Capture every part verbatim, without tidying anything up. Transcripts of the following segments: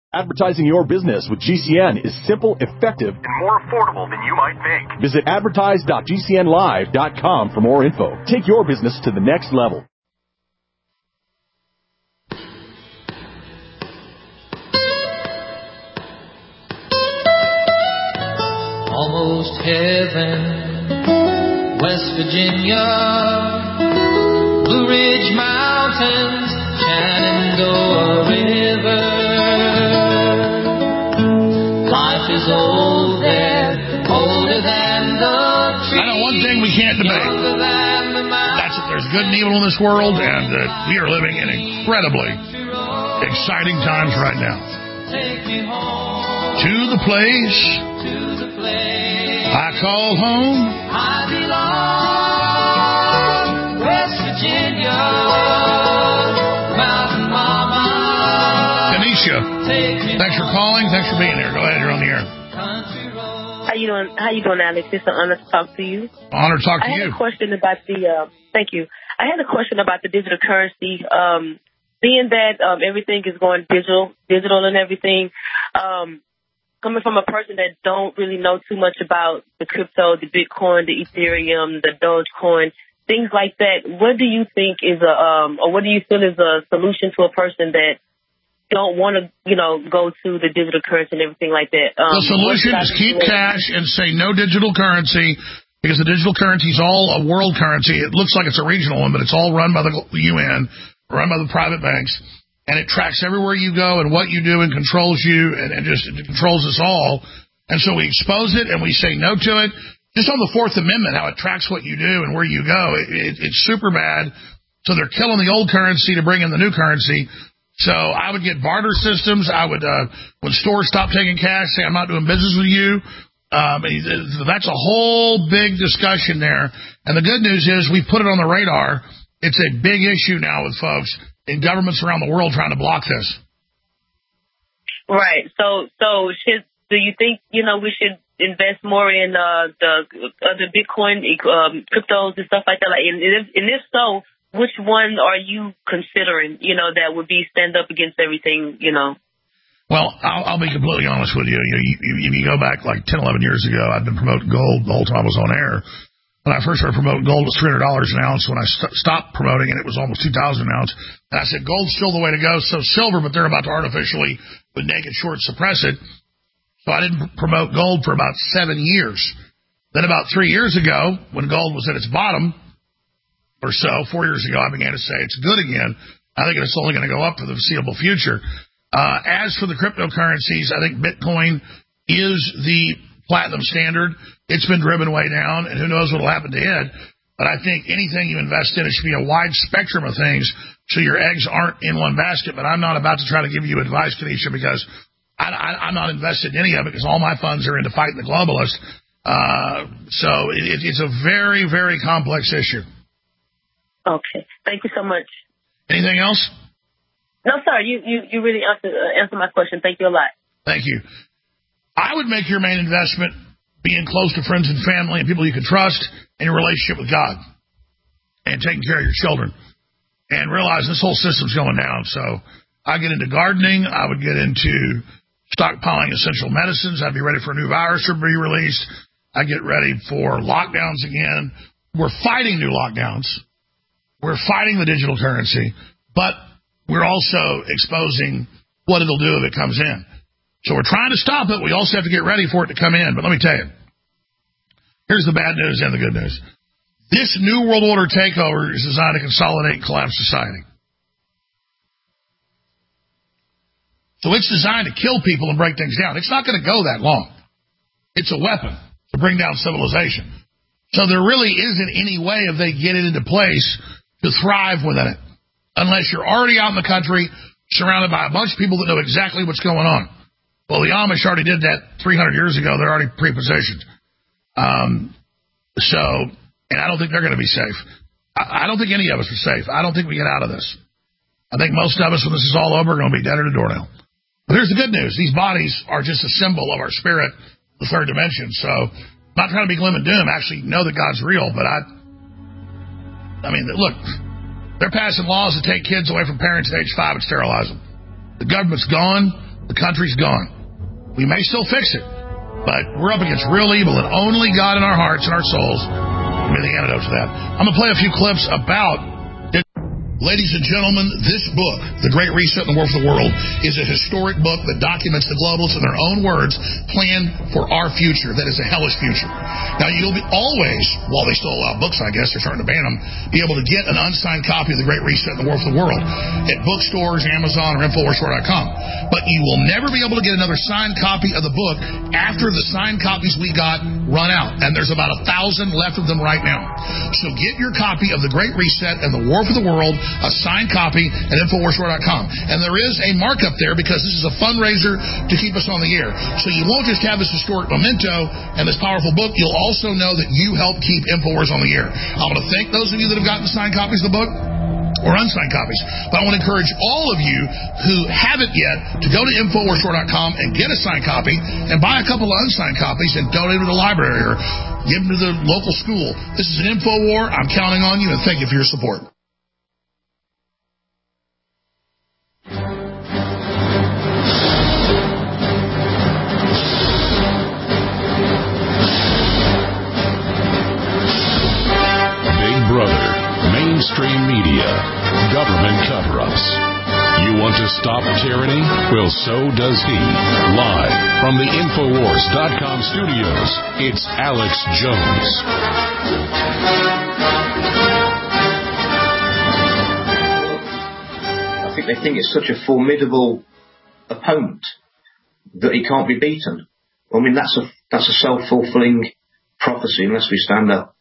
Advertising your business with G C N is simple, effective, and more affordable than you might think. Visit advertise dot g c n live dot com for more info. Take your business to the next level. Almost heaven, West Virginia, Blue Ridge Mountains, Shenandoah River. Life is old there, older than the trees. I know one thing we can't debate. That's that there's good and evil in this world, and that we are living in incredibly exciting times right now. To the place I call home. I belong, West Virginia, Mountain Mama. Tanisha, thanks for calling. Thanks for being here. Go ahead, you're on the air. How you doing? How you doing, Alex? It's an honor to talk to you. Honor to talk to I you. I had a question about the. Uh, thank you. I had a question about the digital currency. Um, being that um, everything is going digital, digital and everything. Um, Coming from a person that don't really know too much about the crypto, the Bitcoin, the Ethereum, the Dogecoin, things like that, what do you think is a, um, or what do you feel is a solution to a person that don't want to, you know, go to the digital currency and everything like that? Um, the solution is keep cash and say no digital currency, because the digital currency is all a world currency. It looks like it's a regional one, but it's all run by the U N, run by the private banks. And it tracks everywhere you go and what you do and controls you and, and just it controls us all. And so we expose it and we say no to it. Just on the Fourth Amendment, how it tracks what you do and where you go, it, it, it's super bad. So they're killing the old currency to bring in the new currency. So I would get barter systems. I would, uh, when stores stop taking cash, say I'm not doing business with you. Um, that's a whole big discussion there. And the good news is we put it on the radar. It's a big issue now with folks in governments around the world trying to block this. Right. So, so should, do you think, you know, we should invest more in uh, the other Bitcoin um, cryptos and stuff like that? Like, and if, and if so, which one are you considering, you know, that would be stand up against everything, you know? Well, I'll, I'll be completely honest with you. You, know, you, you. If you go back like ten, eleven years ago, I've been promoting gold the whole time I was on air. When I first started promoting gold, it was three hundred dollars an ounce. When I st- stopped promoting it, it was almost two thousand dollars an ounce. And I said, gold's still the way to go. So silver, but they're about to artificially, with naked short, suppress it. So I didn't promote gold for about seven years. Then about three years ago, when gold was at its bottom, or so, four years ago, I began to say it's good again. I think it's only going to go up for the foreseeable future. Uh, as for the cryptocurrencies, I think Bitcoin is the platinum standard. It's been driven way down, and who knows what will happen to it. But I think anything you invest in, it should be a wide spectrum of things so your eggs aren't in one basket. But I'm not about to try to give you advice, Kanisha, because I, I, I'm not invested in any of it because all my funds are into fighting the globalists. Uh, so it, it's a very, very complex issue. Okay. Thank you so much. Anything else? No, sir. You, you, you really answered, uh, answered my question. Thank you a lot. Thank you. I would make your main investment being close to friends and family and people you can trust and your relationship with God and taking care of your children and realize this whole system's going down. So I get into gardening. I would get into stockpiling essential medicines. I'd be ready for a new virus to be released. I get ready for lockdowns again. We're fighting new lockdowns. We're fighting the digital currency, but we're also exposing what it'll do if it comes in. So we're trying to stop it. We also have to get ready for it to come in. But let me tell you, here's the bad news and the good news. This new world order takeover is designed to consolidate and collapse society. So it's designed to kill people and break things down. It's not going to go that long. It's a weapon to bring down civilization. So there really isn't any way if they get it into place to thrive within it, unless you're already out in the country surrounded by a bunch of people that know exactly what's going on. Well, the Amish already did that three hundred years ago. They're already pre-positioned. Um, so, and I don't think they're going to be safe. I, I don't think any of us are safe. I don't think we get out of this. I think most of us, when this is all over, are going to be dead at a doornail. But here's the good news. These bodies are just a symbol of our spirit, the third dimension. So, I'm not trying to be gloom and doom. Actually, know that God's real. But I, I mean, look, they're passing laws to take kids away from parents at age five and sterilize them. The government's gone. The country's gone. We may still fix it, but we're up against real evil, and only God in our hearts and our souls will be the antidote to that. I'm going to play a few clips about... Ladies and gentlemen, this book, The Great Reset and the War for the World, is a historic book that documents the globalists in their own words plan for our future. That is a hellish future. Now, you'll be always, while they still allow books, I guess, they're starting to ban them, be able to get an unsigned copy of The Great Reset and the War for the World at bookstores, Amazon, or Infowars dot com. But you will never be able to get another signed copy of the book after the signed copies we got run out. And there's about a thousand left of them right now. So get your copy of The Great Reset and the War for the World, a signed copy at Infowars dot com. And there is a markup there because this is a fundraiser to keep us on the air. So you won't just have this historic memento and this powerful book, you'll also know that you help keep Infowars on the air. I want to thank those of you that have gotten signed copies of the book or unsigned copies. But I want to encourage all of you who haven't yet to go to Infowars dot com and get a signed copy and buy a couple of unsigned copies and donate them to the library or give them to the local school. This is an info war. I'm counting on you, and thank you for your support. Mainstream media, government cover-ups. You want to stop tyranny? Well, so does he. Live from the Infowars dot com studios, it's Alex Jones. I think they think it's such a formidable opponent that he can't be beaten. I mean, that's a that's a self-fulfilling prophecy unless we stand up.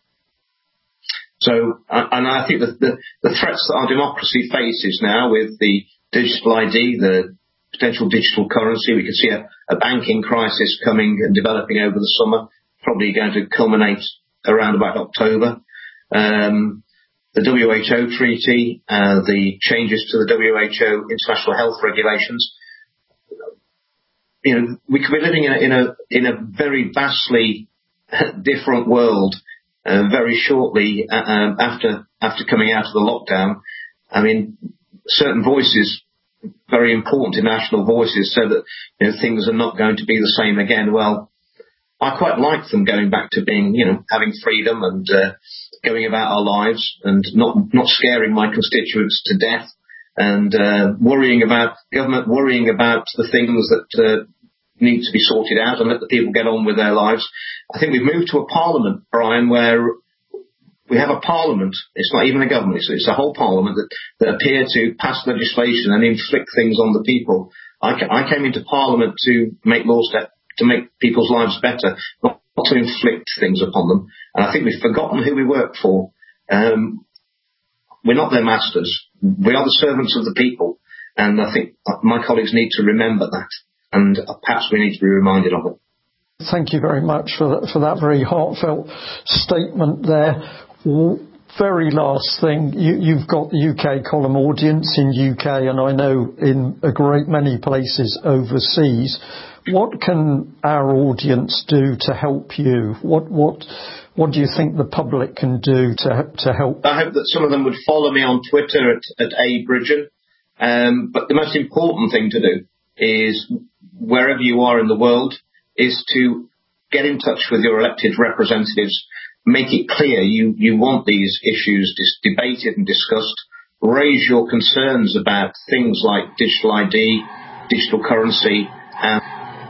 So, and I think that the, the threats that our democracy faces now with the digital I D, the potential digital currency, we could see a, a banking crisis coming and developing over the summer, probably going to culminate around about October. Um, the W H O treaty, uh, the changes to the W H O international health regulations. You know, we could be living in a, in a, in a very vastly different world Uh, very shortly uh, um, after after coming out of the lockdown. I mean, certain voices, very important international voices, said that, you know, things are not going to be the same again. Well, I quite like them going back to being, you know, having freedom and uh, going about our lives and not not scaring my constituents to death and uh, worrying about government worrying about the things that uh, need to be sorted out and let the people get on with their lives. I think we've moved to a parliament, Brian, where we have a parliament. It's not even a government. It's, it's a whole parliament that, that appear to pass legislation and inflict things on the people. I, I came into parliament to make laws that, to make people's lives better, not, not to inflict things upon them. And I think we've forgotten who we work for. Um, we're not their masters. We are the servants of the people. And I think my colleagues need to remember that. And perhaps we need to be reminded of it. Thank you very much for that, for that very heartfelt statement there. Very last thing, you, you've got the U K column audience in U K, and I know in a great many places overseas. What can our audience do to help you? What what what do you think the public can do to to help? I hope that some of them would follow me on Twitter at, at A Bridgen. Um, but the most important thing to do is, wherever you are in the world, is to get in touch with your elected representatives. Make it clear you, you want these issues dis- debated and discussed. Raise your concerns about things like digital I D, digital currency. Um...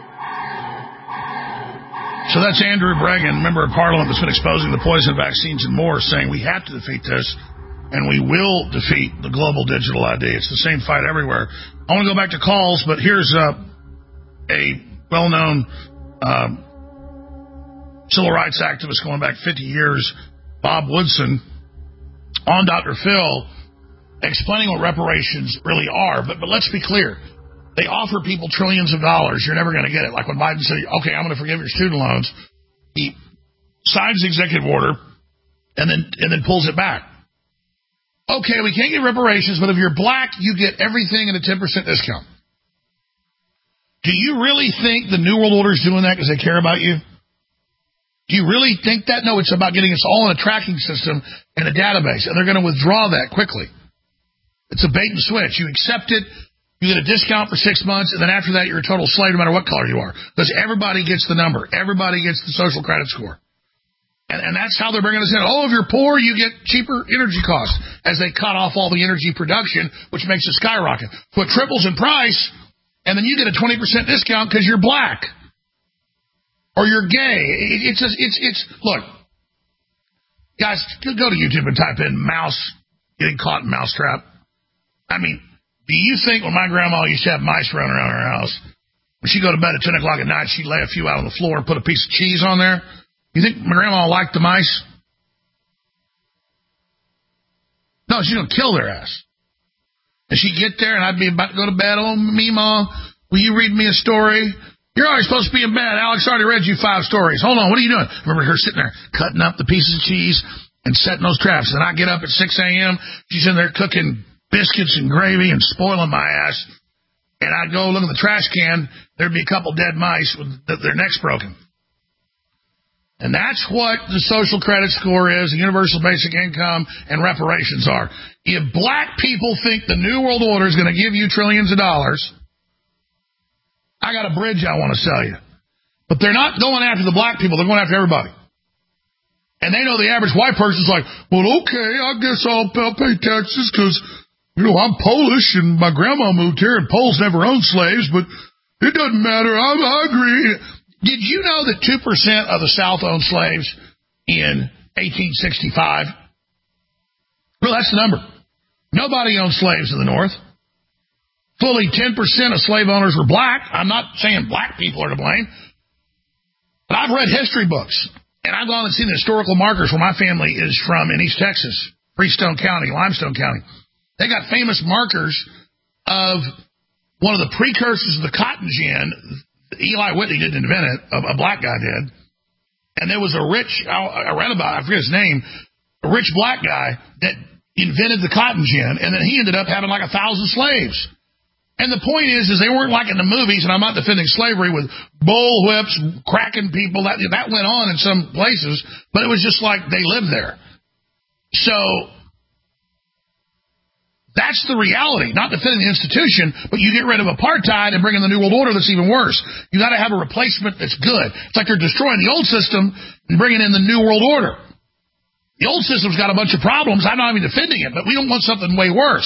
So that's Andrew Bregan, member of Parliament that's been exposing the poison vaccines and more, saying we have to defeat this, and we will defeat the global digital I D. It's the same fight everywhere. I want to go back to calls, but here's uh, a well-known uh, civil rights activist going back fifty years, Bob Woodson, on Doctor Phil, explaining what reparations really are. But, but let's be clear. They offer people trillions of dollars. You're never going to get it. Like when Biden said, okay, I'm going to forgive your student loans. He signs the executive order and then and then pulls it back. Okay, we can't get reparations, but if you're black, you get everything at a ten percent discount. Do you really think the New World Order is doing that because they care about you? Do you really think that? No, it's about getting us all in a tracking system and a database, and they're going to withdraw that quickly. It's a bait and switch. You accept it, You get a discount for six months, and then after that, you're a total slave no matter what color you are. Because everybody gets the number. Everybody gets the social credit score. And, and that's how they're bringing us in. Oh, if you're poor, you get cheaper energy costs as they cut off all the energy production, which makes it skyrocket. So it triples in price, and then you get a twenty percent discount because you're black. Or you're gay. It, it's, just, it's, it's, look, guys, go to YouTube and type in mouse, getting caught in mousetrap. I mean, do you think when my grandma used to have mice running around her house, when she'd go to bed at ten o'clock at night, she'd lay a few out on the floor and put a piece of cheese on there? You think my grandma liked the mice? No, she's going to kill their ass. And she'd get there, and I'd be about to go to bed. Oh, Mima, will you read me a story? You're already supposed to be in bed. Alex already read you five stories. Hold on, what are you doing? I remember her sitting there cutting up the pieces of cheese and setting those traps. And I get up at six a.m. She's in there cooking biscuits and gravy and spoiling my ass. And I'd go look at the trash can. There'd be a couple dead mice with their necks broken. And that's what the social credit score is, the universal basic income, and reparations are. If black people think the New World Order is going to give you trillions of dollars, I got a bridge I want to sell you. But they're not going after the black people. They're going after everybody. And they know the average white person's like, well, okay, I guess I'll, I'll pay taxes because, you know, I'm Polish and my grandma moved here and Poles never owned slaves, but it doesn't matter. I, I agree. Did you know that two percent of the South owned slaves in eighteen sixty-five? Well, that's the number. Nobody owned slaves in the North. Fully ten percent of slave owners were black. I'm not saying black people are to blame. But I've read history books, and I've gone and seen the historical markers where my family is from in East Texas, Freestone County, Limestone County. They got famous markers of one of the precursors of the cotton gin. Eli Whitney didn't invent it. A, a black guy did. And there was a rich, I, I read about, I forget his name, a rich black guy that invented the cotton gin, and then he ended up having like a thousand slaves. And the point is, is they weren't like in the movies, and I'm not defending slavery with bull whips, cracking people. That, that went on in some places, but it was just like they lived there. So that's the reality, not defending the institution, but you get rid of apartheid and bring in the New World Order that's even worse. You got to have a replacement that's good. It's like they're destroying the old system and bringing in the New World Order. The old system's got a bunch of problems. I'm not even defending it, but we don't want something way worse.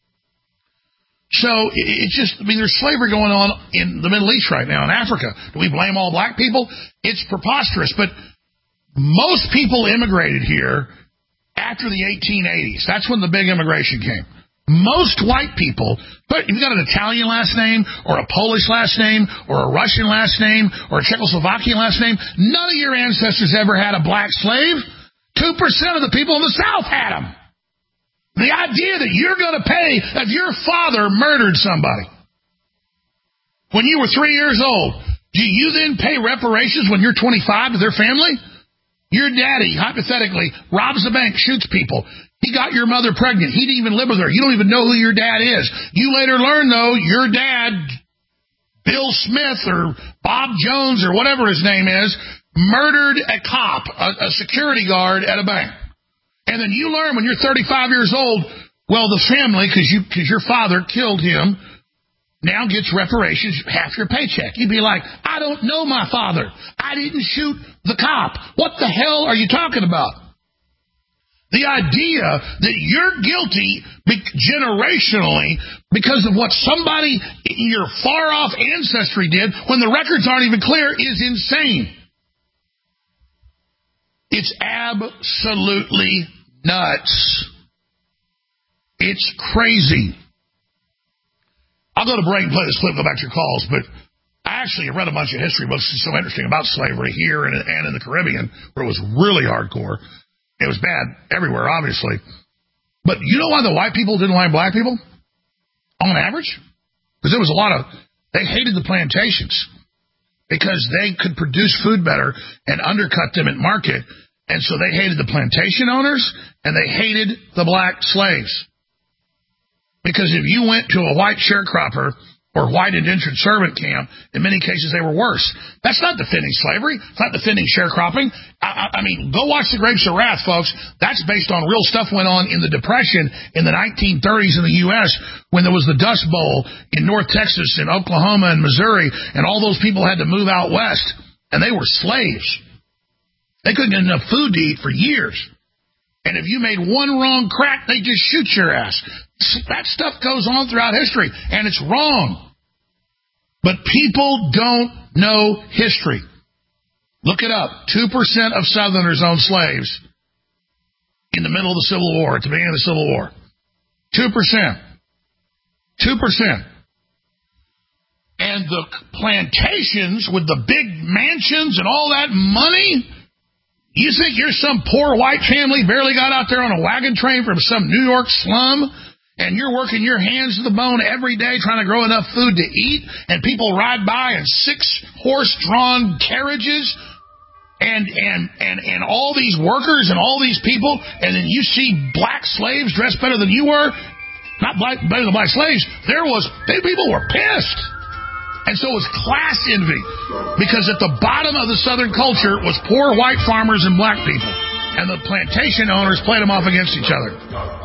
So it's just, I mean, there's slavery going on in the Middle East right now, in Africa. Do we blame all black people? It's preposterous, but most people immigrated here after the eighteen eighties. That's when the big immigration came. Most white people, but you've got an Italian last name, or a Polish last name, or a Russian last name, or a Czechoslovakian last name, none of your ancestors ever had a black slave. Two percent of the people in the South had them. The idea that you're going to pay if your father murdered somebody when you were three years old, do you then pay reparations when you're twenty-five to their family? Your daddy, hypothetically, robs the bank, shoots people. He got your mother pregnant. He didn't even live with her. You don't even know who your dad is. You later learn, though, your dad, Bill Smith or Bob Jones or whatever his name is, murdered a cop, a, a security guard at a bank. And then you learn when you're thirty-five years old, well, the family, because you, because your father killed him, now gets reparations, half your paycheck. You'd be like, I don't know my father. I didn't shoot the cop. What the hell are you talking about? The idea that you're guilty generationally because of what somebody in your far-off ancestry did when the records aren't even clear is insane. It's absolutely nuts. It's crazy. I'll go to break and play this clip, go back to your calls, but I actually read a bunch of history books that's so interesting about slavery here and, and in the Caribbean, where it was really hardcore. It was bad everywhere, obviously. But you know why the white people didn't like black people? On average? Because there was a lot of, they hated the plantations because they could produce food better and undercut them at market. And so they hated the plantation owners and they hated the black slaves. Because if you went to a white sharecropper or white indentured servant camp. In many cases, they were worse. That's not defending slavery. It's not defending sharecropping. I, I, I mean, go watch The Grapes of Wrath, folks. That's based on real stuff went on in the Depression in the nineteen thirties in the U S when there was the Dust Bowl in North Texas and Oklahoma and Missouri, and all those people had to move out west, and they were slaves. They couldn't get enough food to eat for years. And if you made one wrong crack, they just shoot your ass. That stuff goes on throughout history, and it's wrong. But people don't know history. Look it up. two percent of Southerners owned slaves in the middle of the Civil War, at the beginning of the Civil War. two percent. two percent. And the plantations with the big mansions and all that money, you think you're some poor white family barely got out there on a wagon train from some New York slum, and you're working your hands to the bone every day trying to grow enough food to eat, and people ride by in six-horse-drawn carriages, and, and, and, and all these workers and all these people, and then you see black slaves dressed better than you were, not black, better than black slaves. There was, they, people were pissed. And so it was class envy, because at the bottom of the Southern culture was poor white farmers and black people, and the plantation owners played them off against each other.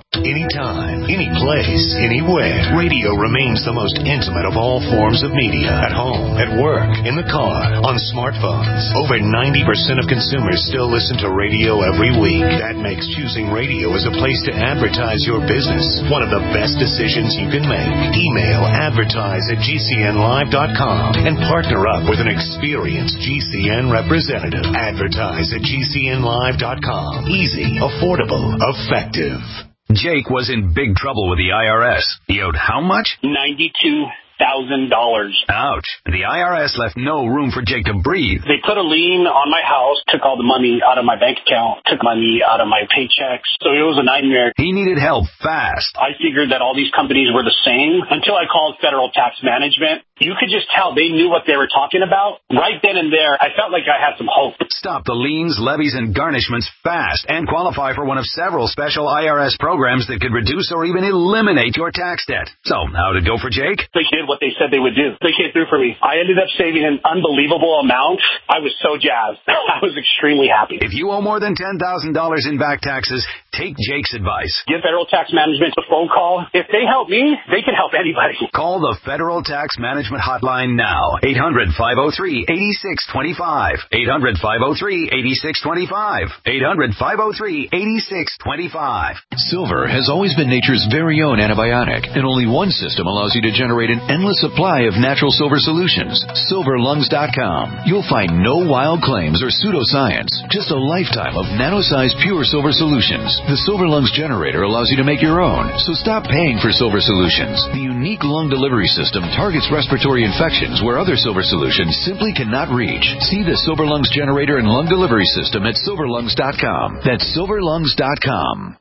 Anytime, any place, anywhere, radio remains the most intimate of all forms of media. At home, at work, in the car, on smartphones. Over ninety percent of consumers still listen to radio every week. That makes choosing radio as a place to advertise your business one of the best decisions you can make. Email advertise at G C N live dot com and partner up with an experienced G C N representative. Advertise at G C N live dot com. Easy, affordable, effective. Jake was in big trouble with the I R S. He owed how much? ninety-two thousand dollars. Ouch. The I R S left no room for Jake to breathe. They put a lien on my house, took all the money out of my bank account, took money out of my paychecks. So it was a nightmare. He needed help fast. I figured that all these companies were the same until I called Federal Tax Management. You could just tell they knew what they were talking about. Right then and there, I felt like I had some hope. Stop the liens, levies, and garnishments fast and qualify for one of several special I R S programs that could reduce or even eliminate your tax debt. So, how'd it go for Jake? They did what they said they would do. They came through for me. I ended up saving an unbelievable amount. I was so jazzed. I was extremely happy. If you owe more than ten thousand dollars in back taxes, take Jake's advice. Give Federal Tax Management a phone call. If they help me, they can help anybody. Call the Federal Tax Management hotline now. eight hundred, five oh three, eight six two five. eight hundred, five oh three, eight six two five. eight hundred, five oh three, eight six two five. Silver has always been nature's very own antibiotic, and only one system allows you to generate an endless supply of natural silver solutions. silver lungs dot com. You'll find no wild claims or pseudoscience, just a lifetime of nano-sized pure silver solutions. The Silver Lungs generator allows you to make your own, so stop paying for silver solutions. The unique lung delivery system targets respiratory infections where other silver solutions simply cannot reach. See the Silver Lungs generator and lung delivery system at silver lungs dot com. That's silver lungs dot com.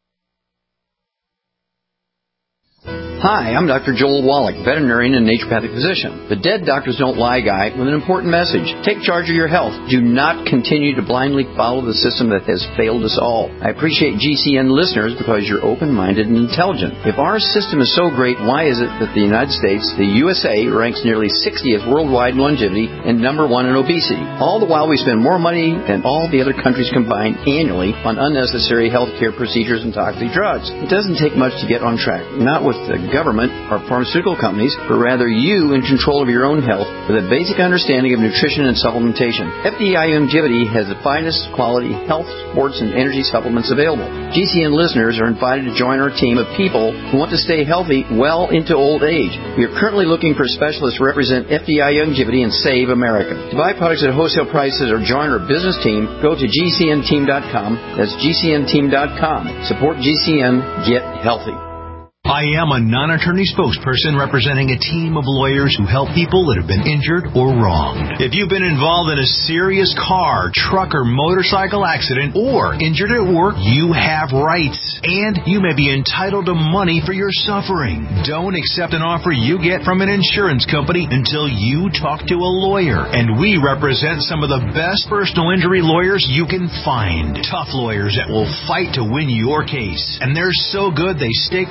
Hi, I'm Doctor Joel Wallach, veterinarian and naturopathic physician. The Dead Doctors Don't Lie guy with an important message. Take charge of your health. Do not continue to blindly follow the system that has failed us all. I appreciate G C N listeners because you're open-minded and intelligent. If our system is so great, why is it that the United States, the U S A, ranks nearly sixtieth worldwide in longevity and number one in obesity? All the while we spend more money than all the other countries combined annually on unnecessary health care procedures and toxic drugs. It doesn't take much to get on track. Not with the government or pharmaceutical companies, but rather you in control of your own health with a basic understanding of nutrition and supplementation. F D I Longevity has the finest quality health, sports, and energy supplements available. G C N listeners are invited to join our team of people who want to stay healthy well into old age. We are currently looking for specialists to represent F D I Longevity and Save America. To buy products at wholesale prices or join our business team, go to G C N team dot com. That's G C N team dot com. Support G C N. Get healthy. I am a non-attorney spokesperson representing a team of lawyers who help people that have been injured or wronged. If you've been involved in a serious car, truck, or motorcycle accident or injured at work, you have rights, and you may be entitled to money for your suffering. Don't accept an offer you get from an insurance company until you talk to a lawyer, and we represent some of the best personal injury lawyers you can find. Tough lawyers that will fight to win your case, and they're so good they stake their reputation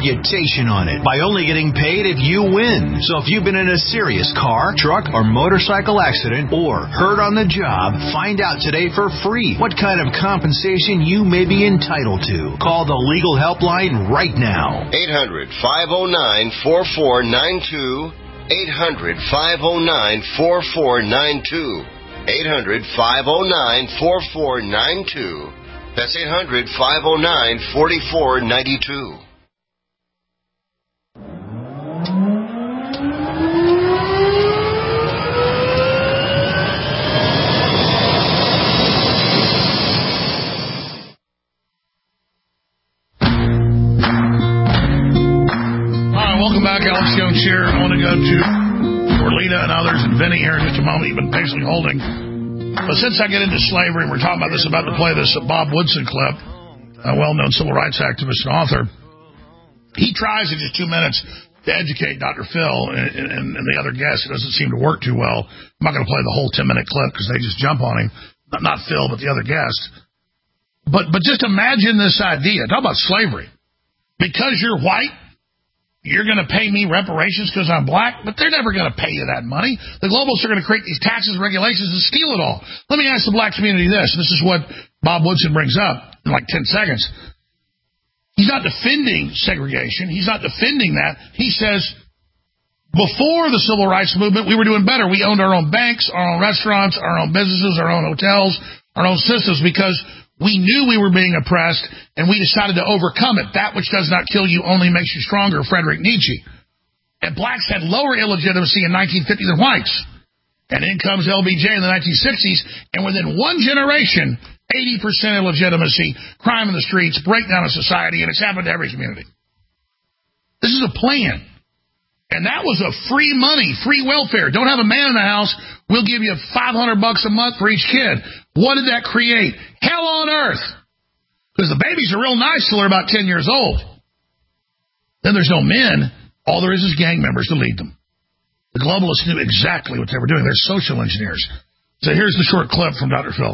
reputation on it by only getting paid if you win. So if you've been in a serious car, truck, or motorcycle accident or hurt on the job, find out today for free what kind of compensation you may be entitled to. Call the Legal Helpline right now. eight hundred, five oh nine, four four nine two. eight hundred, five oh nine, four four nine two. eight hundred, five oh nine, four four nine two. That's eight hundred, five oh nine, four four nine two. Welcome back, Alex Jones here. I want to go to Orlita and others and Vinny here in just a moment. You've been patiently holding. But since I get into slavery, and we're talking about this, about to play this Bob Woodson clip, a well-known civil rights activist and author. He tries in just two minutes to educate Doctor Phil and, and, and the other guests. It doesn't seem to work too well. I'm not going to play the whole ten-minute clip because they just jump on him. Not, not Phil, but the other guest. But, but just imagine this idea. Talk about slavery. Because you're white, you're going to pay me reparations because I'm black, but they're never going to pay you that money. The globalists are going to create these taxes and regulations and steal it all. Let me ask the black community this. This is what Bob Woodson brings up in like ten seconds. He's not defending segregation. He's not defending that. He says, before the civil rights movement, we were doing better. We owned our own banks, our own restaurants, our own businesses, our own hotels, our own systems because we knew we were being oppressed, and we decided to overcome it. That which does not kill you only makes you stronger, Friedrich Nietzsche. And blacks had lower illegitimacy in nineteen fifty than whites. And in comes L B J in the nineteen sixties, and within one generation, eighty percent illegitimacy, crime in the streets, breakdown of society, and it's happened to every community. This is a plan. And that was a free money, free welfare. Don't have a man in the house. We'll give you five hundred bucks a month for each kid. What did that create? Hell on earth. Because the babies are real nice till they're about ten years old. Then there's no men. All there is is gang members to lead them. The globalists knew exactly what they were doing. They're social engineers. So here's the short clip from Doctor Phil.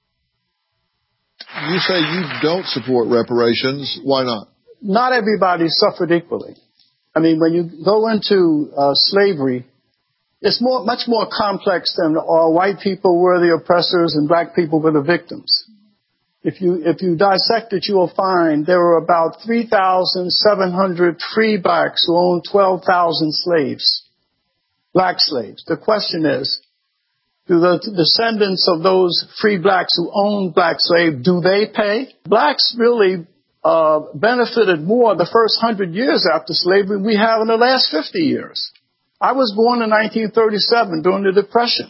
You say you don't support reparations. Why not? Not everybody suffered equally. I mean, when you go into uh, slavery, it's more, much more complex than all white people were the oppressors and black people were the victims. If you, if you dissect it, you will find there were about three thousand seven hundred free blacks who owned twelve thousand slaves, black slaves. The question is, do the descendants of those free blacks who owned black slaves, do they pay? Blacks really Uh, benefited more the first hundred years after slavery we have in the last fifty years. I was born in nineteen thirty-seven during the Depression.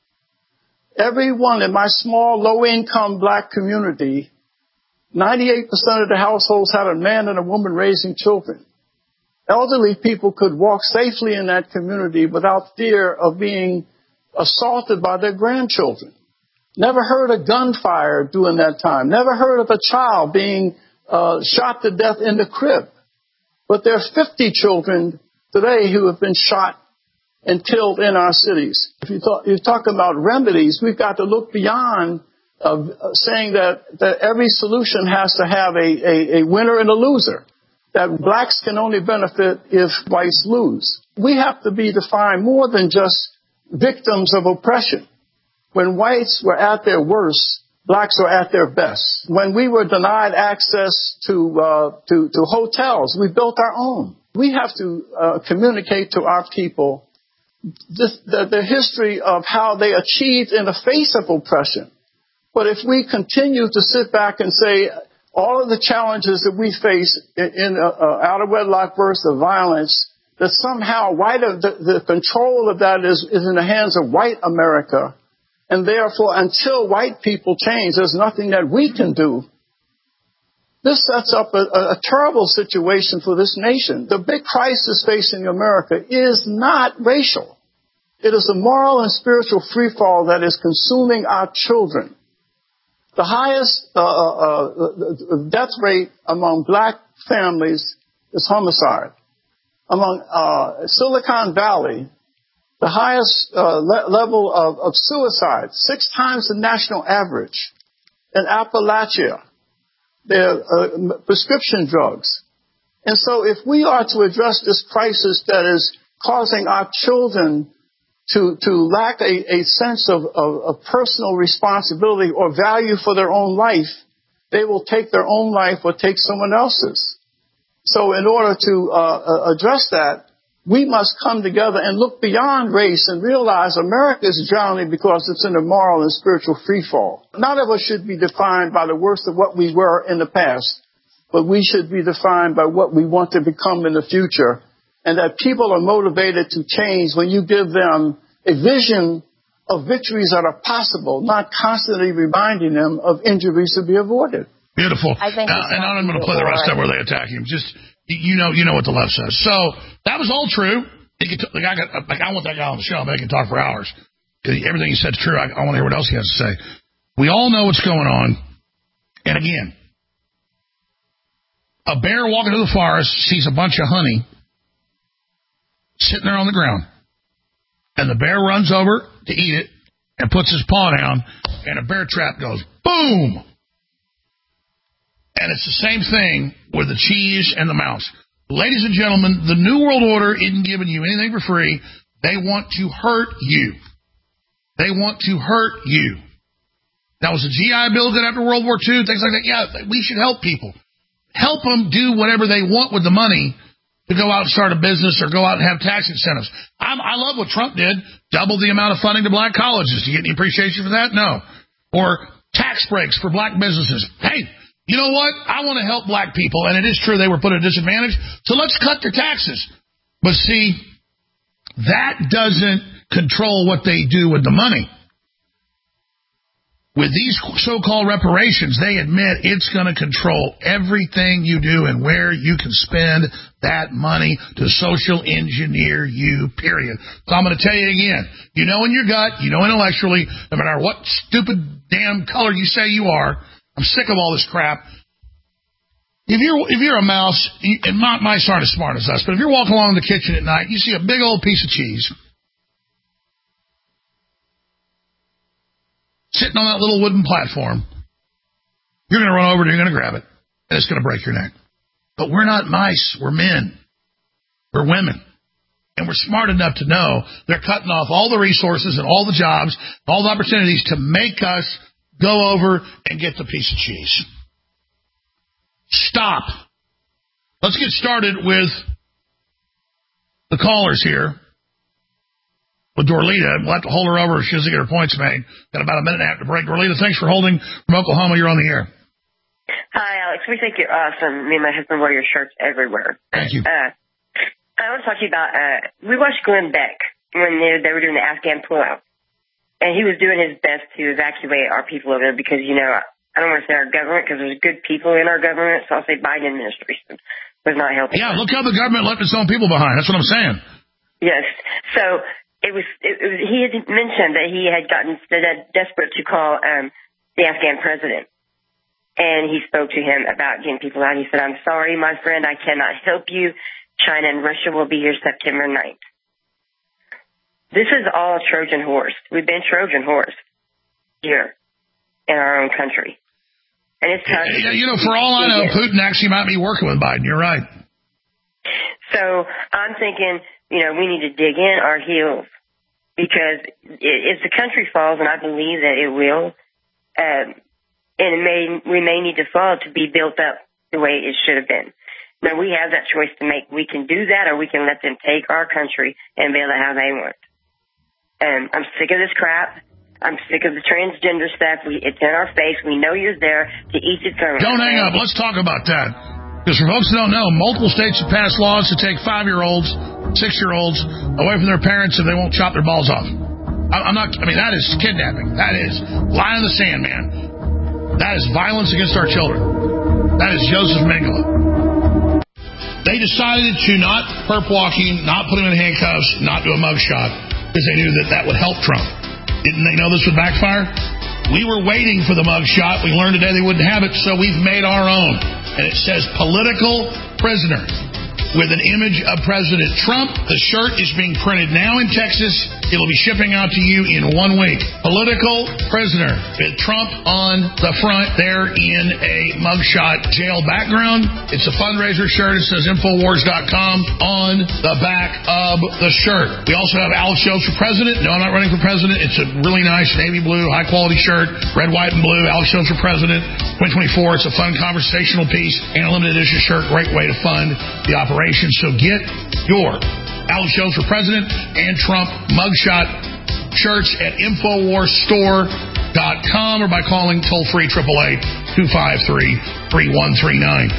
Everyone in my small, low-income black community, ninety-eight percent of the households had a man and a woman raising children. Elderly people could walk safely in that community without fear of being assaulted by their grandchildren. Never heard a gunfire during that time. Never heard of a child being Uh, shot to death in the crib. But there are fifty children today who have been shot and killed in our cities. If you talk, you talk about remedies, we've got to look beyond uh, saying that, that every solution has to have a, a, a winner and a loser, that blacks can only benefit if whites lose. We have to be defined more than just victims of oppression. When whites were at their worst, blacks are at their best. When we were denied access to, uh, to, to hotels, we built our own. We have to uh, communicate to our people this, the, the history of how they achieved in the face of oppression. But if we continue to sit back and say all of the challenges that we face in, in uh, uh, out of wedlock births of violence, that somehow white of the, the control of that is, is in the hands of white America. And therefore, until white people change, there's nothing that we can do. This sets up a, a terrible situation for this nation. The big crisis facing America is not racial. It is a moral and spiritual freefall that is consuming our children. The highest uh, uh, death rate among black families is homicide. Among uh, Silicon Valley, the highest uh, le- level of, of suicide, six times the national average. In Appalachia, there are uh, prescription drugs. And so if we are to address this crisis that is causing our children to, to lack a, a sense of, of, of personal responsibility or value for their own life, they will take their own life or take someone else's. So in order to uh, address that, we must come together and look beyond race and realize America is drowning because it's in a moral and spiritual freefall. None of us should be defined by the worst of what we were in the past, but we should be defined by what we want to become in the future, and that people are motivated to change when you give them a vision of victories that are possible, not constantly reminding them of injuries to be avoided. Beautiful. I think uh, and I'm going to play the rest of where they attack him. Just you know, you know what the left says. So that was all true. He could t- the guy got, like I want that guy on the show. But I can talk for hours because everything he said is true. I, I want to hear what else he has to say. We all know what's going on. And again, a bear walking through the forest sees a bunch of honey sitting there on the ground, and the bear runs over to eat it and puts his paw down, and a bear trap goes boom. And it's the same thing with the cheese and the mouse. Ladies and gentlemen, the New World Order isn't giving you anything for free. They want to hurt you. They want to hurt you. That was a G I Bill good after World War Two, things like that. Yeah, we should help people. Help them do whatever they want with the money to go out and start a business or go out and have tax incentives. I'm, I love what Trump did. Double the amount of funding to black colleges. Do you get any appreciation for that? No. Or tax breaks for black businesses. Hey, you know what? I want to help black people, and it is true they were put at a disadvantage, so let's cut their taxes. But see, that doesn't control what they do with the money. With these so-called reparations, they admit it's going to control everything you do and where you can spend that money to social engineer you, period. So I'm going to tell you again, you know in your gut, you know intellectually, no matter what stupid damn color you say you are, I'm sick of all this crap. If you're if you're a mouse, and mice aren't as smart as us, but if you're walking along in the kitchen at night, you see a big old piece of cheese sitting on that little wooden platform, you're going to run over and you're going to grab it, and it's going to break your neck. But we're not mice. We're men. We're women. And we're smart enough to know they're cutting off all the resources and all the jobs, all the opportunities to make us go over and get the piece of cheese. Stop. Let's get started with the callers here. With Dorlita. We'll have to hold her over if she doesn't get her points made. Got about a minute and a half to break. Dorlita, thanks for holding from Oklahoma. You're on the air. Hi, Alex. We think you're awesome. Me and my husband wear your shirts everywhere. Thank you. Uh, I want to talk to you about, uh, we watched Glenn Beck when they, they were doing the Afghan pullout. And he was doing his best to evacuate our people over there because, you know, I don't want to say our government because there's good people in our government, so I'll say Biden administration was not helping. Yeah, look how the government left its own people behind. That's what I'm saying. Yes. So it was, it was he had mentioned that he had gotten desperate to call um, the Afghan president. And he spoke to him about getting people out. He said, I'm sorry, my friend, I cannot help you. China and Russia will be here September ninth. This is all Trojan horse. We've been Trojan horse here in our own country. And it's time. Yeah, you know, for all I know, Putin actually might be working with Biden. You're right. So I'm thinking, you know, we need to dig in our heels because if the country falls, and I believe that it will, um, and it may, we may need to fall to be built up the way it should have been. Now, we have that choice to make. We can do that, or we can let them take our country and build it how they want. And I'm sick of this crap. I'm sick of the transgender stuff. We, it's in our face. We know you're there to each its own. Don't hang up. Let's talk about that. Because for folks who don't know, multiple states have passed laws to take five-year-olds, six-year-olds away from their parents if they won't chop their balls off. I'm not, I mean, that is kidnapping. That is lie in the sand, man. That is violence against our children. That is Joseph Mengele. They decided to not perp walking, not put him in handcuffs, not do a mugshot, because they knew that that would help Trump. Didn't they know this would backfire? We were waiting for the mugshot. We learned today they wouldn't have it, so we've made our own. And it says political prisoner. with an image of President Trump. The shirt is being printed now in Texas. It will be shipping out to you in one week. Political prisoner with Trump on the front there in a mugshot jail background. It's a fundraiser shirt. It says Infowars dot com on the back of the shirt. We also have Alex Jones for president. No, I'm not running for president. It's a really nice navy blue, high-quality shirt, red, white, and blue. Alex Jones for president, twenty twenty-four. It's a fun conversational piece and a limited edition shirt. Great way to fund the operation. So get your Alex Jones for president and Trump mugshot shirts at Infowars store dot com or by calling toll-free eight eight eight, two five three, three one three nine.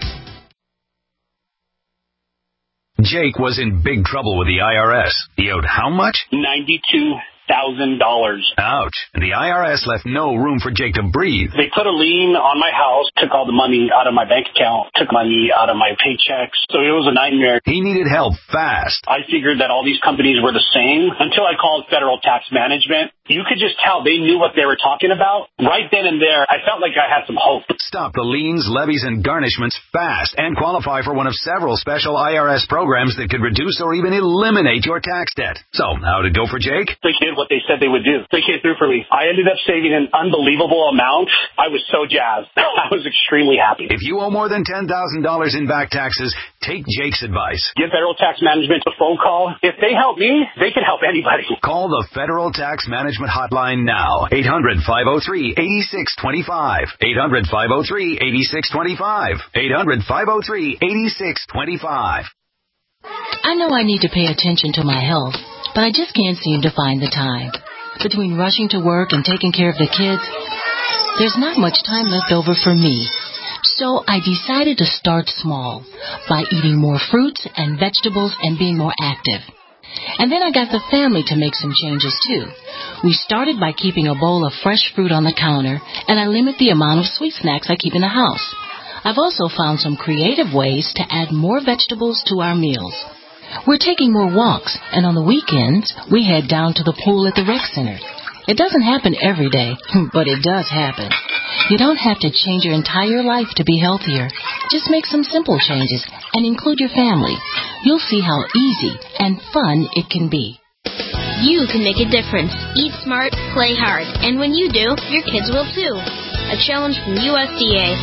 Jake was in big trouble with the I R S. He owed how much? ninety-two thousand dollars. Ouch. And the I R S left no room for Jake to breathe. They put a lien on my house, took all the money out of my bank account, took money out of my paychecks. So it was a nightmare. He needed help fast. I figured that all these companies were the same until I called Federal Tax Management. You could just tell they knew what they were talking about. Right then and there, I felt like I had some hope. Stop the liens, levies, and garnishments fast and qualify for one of several special I R S programs that could reduce or even eliminate your tax debt. So, how'd it go for Jake? They did what they said they would do. They came through for me. I ended up saving an unbelievable amount. I was so jazzed. I was extremely happy. If you owe more than ten thousand dollars in back taxes, take Jake's advice. Give Federal Tax Management a phone call. If they help me, they can help anybody. Call the Federal Tax Management Hotline now. eight hundred, five oh three, eight six two five. eight hundred, five oh three, eight six two five. eight hundred, five oh three, eight six two five. I know I need to pay attention to my health, but I just can't seem to find the time. Between rushing to work and taking care of the kids, there's not much time left over for me. So I decided to start small by eating more fruits and vegetables and being more active. And then I got the family to make some changes too. We started by keeping a bowl of fresh fruit on the counter, and I limit the amount of sweet snacks I keep in the house. I've also found some creative ways to add more vegetables to our meals. We're taking more walks, and on the weekends, we head down to the pool at the rec center. It doesn't happen every day, but it does happen. You don't have to change your entire life to be healthier. Just make some simple changes and include your family. You'll see how easy and fun it can be. You can make a difference. Eat smart, play hard. And when you do, your kids will too. A challenge from U S D A.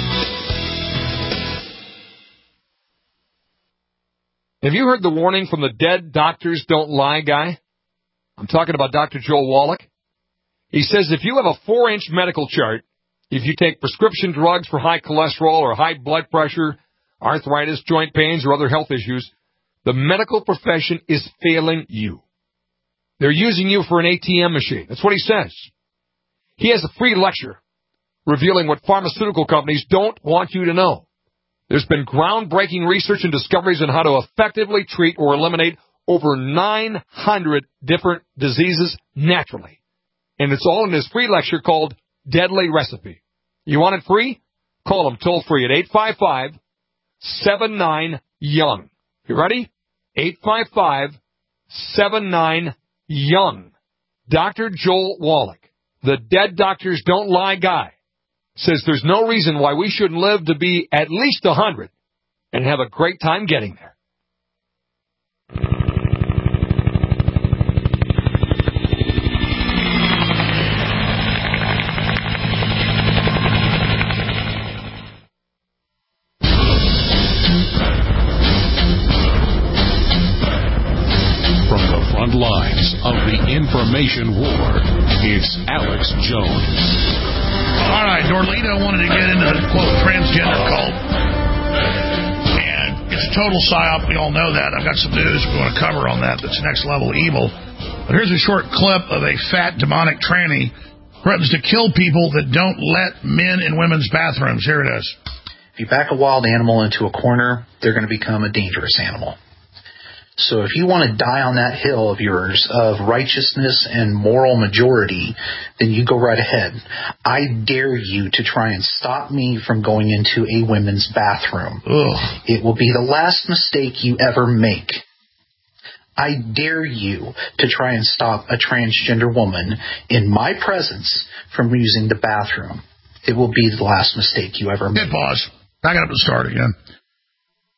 Have you heard the warning from the Dead Doctors Don't Lie guy? I'm talking about Doctor Joel Wallach. He says if you have a four-inch medical chart, if you take prescription drugs for high cholesterol or high blood pressure, arthritis, joint pains, or other health issues, the medical profession is failing you. They're using you for an A T M machine. That's what he says. He has a free lecture revealing what pharmaceutical companies don't want you to know. There's been groundbreaking research and discoveries on how to effectively treat or eliminate over nine hundred different diseases naturally. And it's all in this free lecture called Deadly Recipe. You want it free? Call them toll free at eight five five, seven nine, young. You ready? eight five five, seven nine, young. Doctor Joel Wallach, the Dead Doctors Don't Lie guy, says there's no reason why we shouldn't live to be at least one hundred and have a great time getting there. From the front lines of the information war, it's Alex Jones. All right, Dorlito wanted to get into the, quote, transgender cult. And it's a total psyop. We all know that. I've got some news we want to cover on that that's next level evil. But here's a short clip of a fat demonic tranny threatens to kill people that don't let men in women's bathrooms. Here it is. If you back a wild animal into a corner, they're going to become a dangerous animal. So if you want to die on that hill of yours of righteousness and moral majority, then you go right ahead. I dare you to try and stop me from going into a women's bathroom. Ugh. It will be the last mistake you ever make. I dare you to try and stop a transgender woman in my presence from using the bathroom. It will be the last mistake you ever make. Hit pause. Back it up and start again.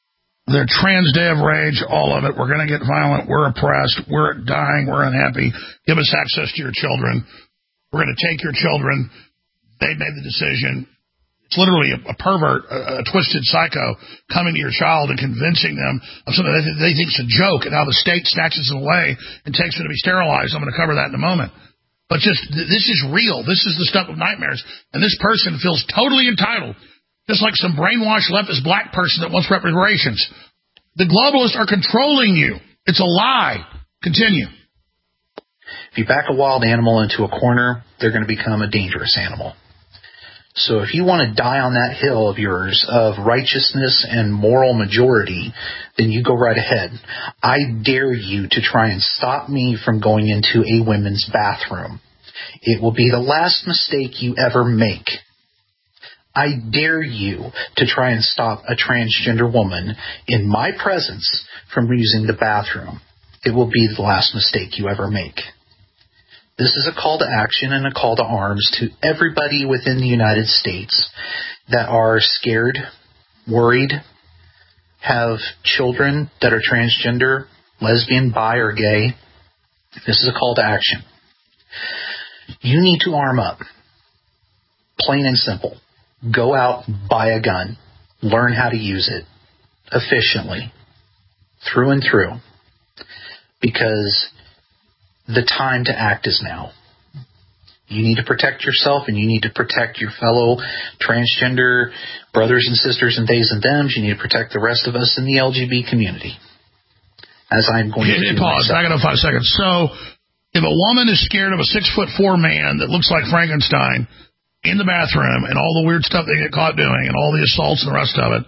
their trans dev rage, all of it. We're going to get violent. We're oppressed. We're dying. We're unhappy. Give us access to your children. We're going to take your children. They made the decision. It's literally a, a pervert, a, a twisted psycho coming to your child and convincing them of something that they, they think is a joke, and how the state snatches it away and takes them to be sterilized. I'm going to cover that in a moment. But just, this is real. This is the stuff of nightmares. And this person feels totally entitled, just like some brainwashed leftist black person that wants reparations. The globalists are controlling you. It's a lie. Continue. If you back a wild animal into a corner, they're going to become a dangerous animal. So if you want to die on that hill of yours of righteousness and moral majority, then you go right ahead. I dare you to try and stop me from going into a women's bathroom. It will be the last mistake you ever make. I dare you to try and stop a transgender woman in my presence from using the bathroom. It will be the last mistake you ever make. This is a call to action and a call to arms to everybody within the United States that are scared, worried, have children that are transgender, lesbian, bi, or gay. This is a call to action. You need to arm up. Plain and simple. Go out, buy a gun. Learn how to use it efficiently, through and through. Because the time to act is now. You need to protect yourself, and you need to protect your fellow transgender brothers and sisters and theys and thems. You need to protect the rest of us in the L G B T community. As I'm going to hey, do pause. myself. I got five seconds. So, if a woman is scared of a six foot four man that looks like Frankenstein in the bathroom and all the weird stuff they get caught doing and all the assaults and the rest of it,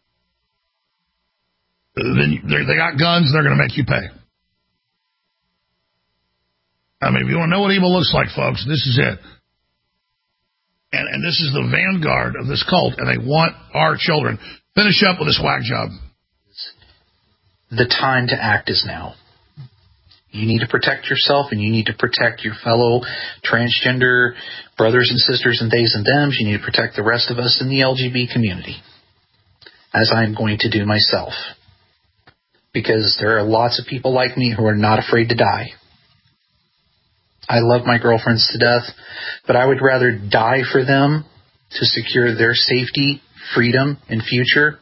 then they got guns and they're going to make you pay. I mean, if you want to know what evil looks like, folks, this is it. And and this is the vanguard of this cult, and they want our children. Finish up with this whack job. The time to act is now. You need to protect yourself, and you need to protect your fellow transgender brothers and sisters and theys and thems. You need to protect the rest of us in the L G B T community, as I'm going to do myself. Because there are lots of people like me who are not afraid to die. I love my girlfriends to death, but I would rather die for them to secure their safety, freedom, and future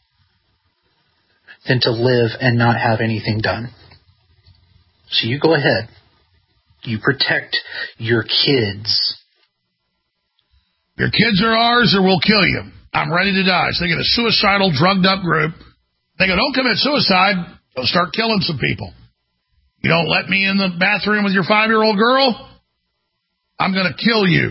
than to live and not have anything done. So you go ahead. You protect your kids. Your kids are ours or we'll kill you. I'm ready to die. So they get a suicidal, drugged up group. They go, don't commit suicide. They'll start killing some people. You don't let me in the bathroom with your five-year-old girl, I'm going to kill you.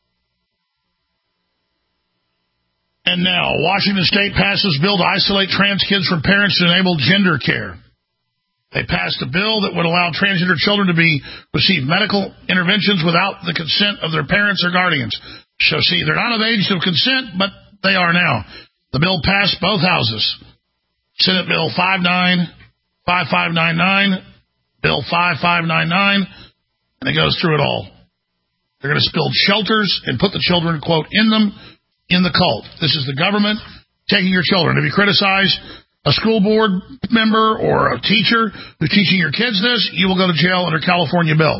And now, Washington State passes bill to isolate trans kids from parents to enable gender care. They passed a bill that would allow transgender children to be receive medical interventions without the consent of their parents or guardians. So, see, they're not of age to consent, but they are now. The bill passed both houses. Senate Bill five nine five five nine nine, Bill five five nine nine, and it goes through it all. They're going to build shelters and put the children, quote, in them, in the cult. This is the government taking your children. If you criticize a school board member or a teacher who's teaching your kids this, you will go to jail under California bill.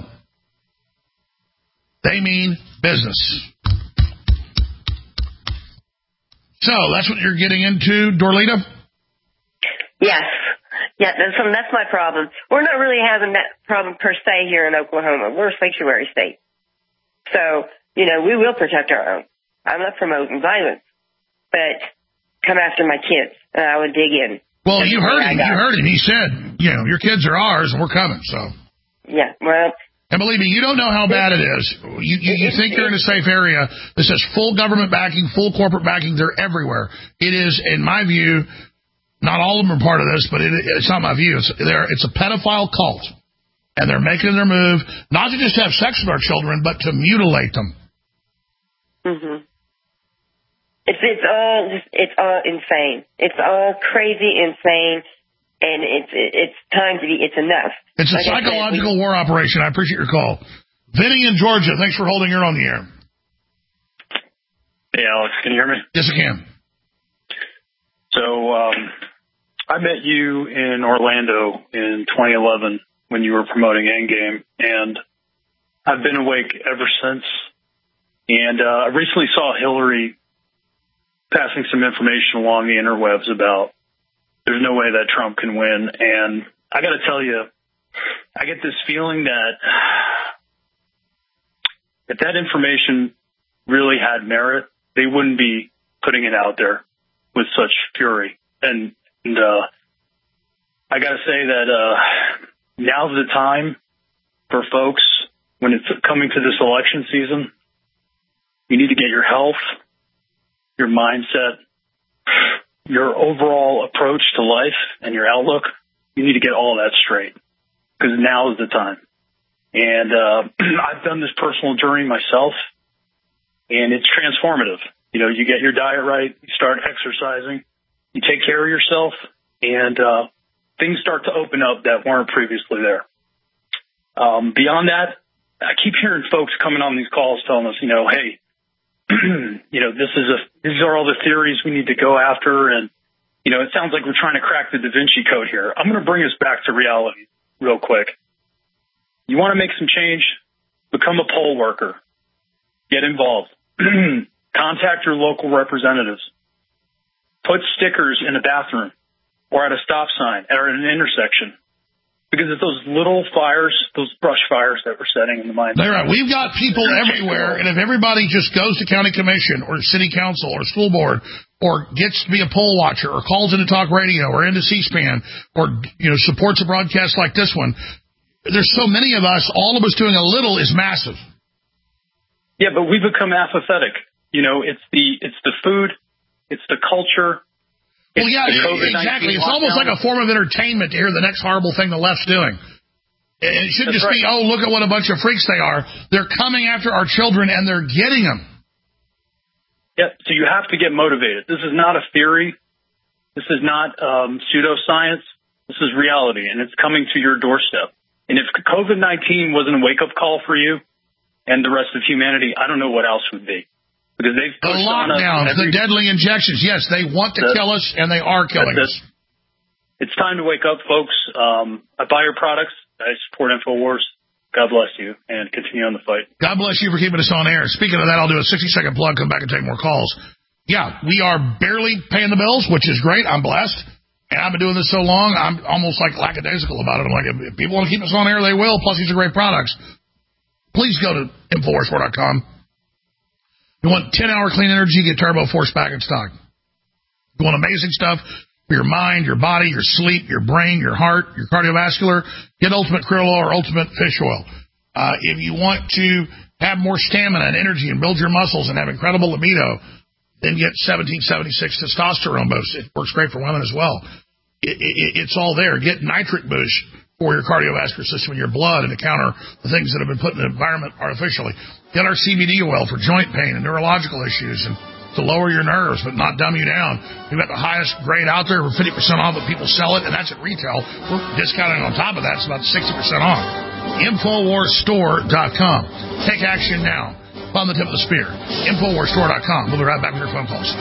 They mean business. So, that's what you're getting into, Dorlita? Yes. Yeah, that's, that's my problem. We're not really having that problem per se here in Oklahoma. We're a sanctuary state. So, you know, we will protect our own. I'm not promoting violence, but come after my kids, and I would dig in. Well, you heard him. You heard him. He said, you know, your kids are ours, and we're coming, so. Yeah, well. And believe me, you don't know how bad it is. You, you, you think you're in a safe area. This has full government backing, full corporate backing. They're everywhere. It is, in my view, not all of them are part of this, but it, it's not my view. It's, it's a pedophile cult. And they're making their move, not to just have sex with our children, but to mutilate them. Mm-hmm. It's, it's all just, it's all insane. It's all crazy insane. And it's it's time to be, it's enough. It's a like psychological said, we, war operation. I appreciate your call. Vinny in Georgia, thanks for holding her on the air. Hey, Alex, can you hear me? Yes, I can. So, um, I met you in Orlando in twenty eleven when you were promoting Endgame, and I've been awake ever since. And uh, I recently saw Hillary passing some information along the interwebs about there's no way that Trump can win. And I got to tell you, I get this feeling that if that information really had merit, they wouldn't be putting it out there with such fury. And, and uh, I got to say that uh, now's the time for folks, when it's coming to this election season, you need to get your health, your mindset, your overall approach to life, and your outlook. You need to get all that straight, because now is the time. And uh, I've done this personal journey myself, and it's transformative. You know, you get your diet right, you start exercising, you take care of yourself, and uh, things start to open up that weren't previously there. Um, beyond that, I keep hearing folks coming on these calls telling us, you know, hey, you know, this is a, these are all the theories we need to go after. And, you know, it sounds like we're trying to crack the Da Vinci Code here. I'm going to bring us back to reality real quick. You want to make some change? Become a poll worker. Get involved. Contact your local representatives. Put stickers in a bathroom or at a stop sign or at an intersection. Because it's those little fires, those brush fires that we're setting in the mind. They're right. We've got people everywhere, and if everybody just goes to county commission or city council or school board or gets to be a poll watcher or calls into talk radio or into C-SPAN or, you know, supports a broadcast like this one, there's so many of us, all of us doing a little is massive. Yeah, but we become apathetic. You know, it's the it's the food, it's the culture. Well, yeah, exactly. It's almost like a form of entertainment to hear the next horrible thing the left's doing. It shouldn't just be, oh, look at what a bunch of freaks they are. They're coming after our children, and they're getting them. Yeah, so you have to get motivated. This is not a theory. This is not um, pseudoscience. This is reality, and it's coming to your doorstep. And if COVID nineteen wasn't a wake-up call for you and the rest of humanity, I don't know what else would be. Because they've the lockdowns, every, the deadly injections. Yes, they want to the, kill us, and they are killing us. It's time to wake up, folks. Um, I buy your products. I support InfoWars. God bless you, and continue on the fight. God bless you for keeping us on air. Speaking of that, I'll do a sixty-second plug, come back and take more calls. Yeah, we are barely paying the bills, which is great. I'm blessed. And I've been doing this so long, I'm almost like lackadaisical about it. I'm like, if people want to keep us on air, they will. Plus, these are great products. Please go to InfoWars four dot com. You want ten-hour clean energy, get Turbo Force back in stock. You want amazing stuff for your mind, your body, your sleep, your brain, your heart, your cardiovascular, get Ultimate Krill Oil or Ultimate Fish Oil. Uh, if you want to have more stamina and energy and build your muscles and have incredible libido, then get seventeen seventy-six Testosterone Boost. It works great for women as well. It, it, it's all there. Get Nitric Boost for your cardiovascular system and your blood and to counter the things that have been put in the environment artificially. Get our C B D oil for joint pain and neurological issues and to lower your nerves but not dumb you down. We've got the highest grade out there for fifty percent off, but people sell it, and that's at retail. We're discounting on top of that. It's about sixty percent off. InfoWars Store dot com. Take action now. On the tip of the spear. InfoWars Store dot com. We'll be right back with your phone calls.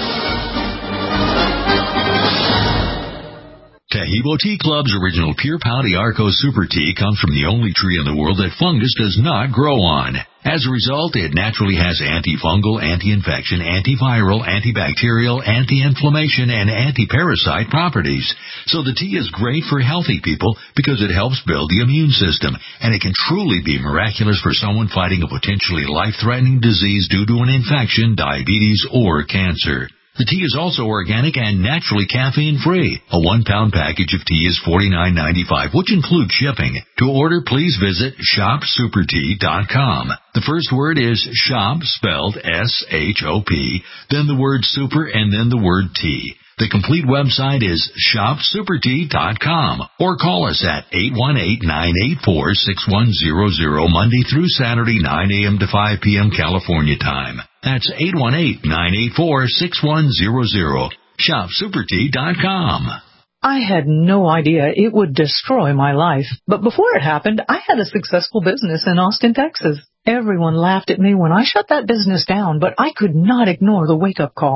Taheebo Tea Club's original Pure Pau d'Arco Super Tea comes from the only tree in the world that fungus does not grow on. As a result, it naturally has antifungal, anti-infection, antiviral, antibacterial, anti-inflammation, and anti-parasite properties. So the tea is great for healthy people because it helps build the immune system, and it can truly be miraculous for someone fighting a potentially life-threatening disease due to an infection, diabetes, or cancer. The tea is also organic and naturally caffeine-free. A one-pound package of tea is forty-nine ninety-five, which includes shipping. To order, please visit shop super tea dot com. The first word is shop, spelled S H O P, then the word super, and then the word tea. The complete website is shop super tea dot com, or call us at eight one eight, nine eight four, six one zero zero, Monday through Saturday, nine a.m. to five p.m. California time. That's eight one eight, nine eight four, six one zero zero. shop super tea dot com. I had no idea it would destroy my life, but before it happened, I had a successful business in Austin, Texas. Everyone laughed at me when I shut that business down, but I could not ignore the wake-up call.